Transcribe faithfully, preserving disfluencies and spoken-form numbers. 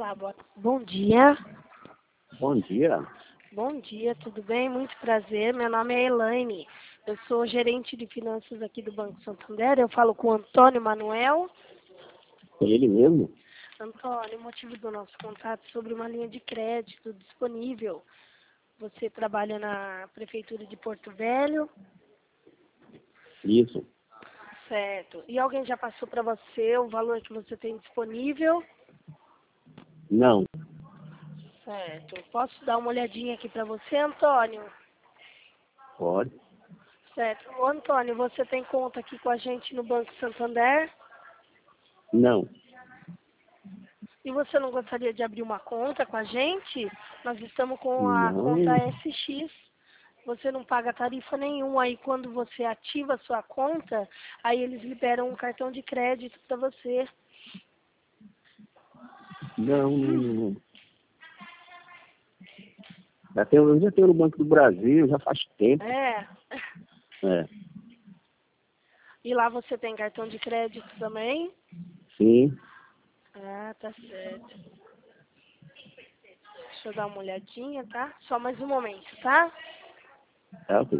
Olá, boa... bom dia. Bom dia. Bom dia, tudo bem? Muito prazer. Meu nome é Elaine. Eu sou gerente de finanças aqui do Banco Santander. Eu falo com o Antônio Manuel. É ele mesmo? Antônio, o motivo do nosso contato é sobre uma linha de crédito disponível. Você trabalha na Prefeitura de Porto Velho? Isso. Certo. E alguém já passou para você o valor que você tem disponível? Não. Certo. Posso dar uma olhadinha aqui para você, Antônio? Pode. Certo. Ô, Antônio, você tem conta aqui com a gente no Banco Santander? Não. E você não gostaria de abrir uma conta com a gente? Nós estamos com a conta Não. S X. Você não paga tarifa nenhuma. Aí quando você ativa a sua conta, aí eles liberam um cartão de crédito para você. Não, não, não. Já tenho, eu já tenho no Banco do Brasil, já faz tempo. É. É. E lá você tem cartão de crédito também? Sim. Ah, tá certo. Deixa eu dar uma olhadinha, tá? Só mais um momento, tá? Tá ok.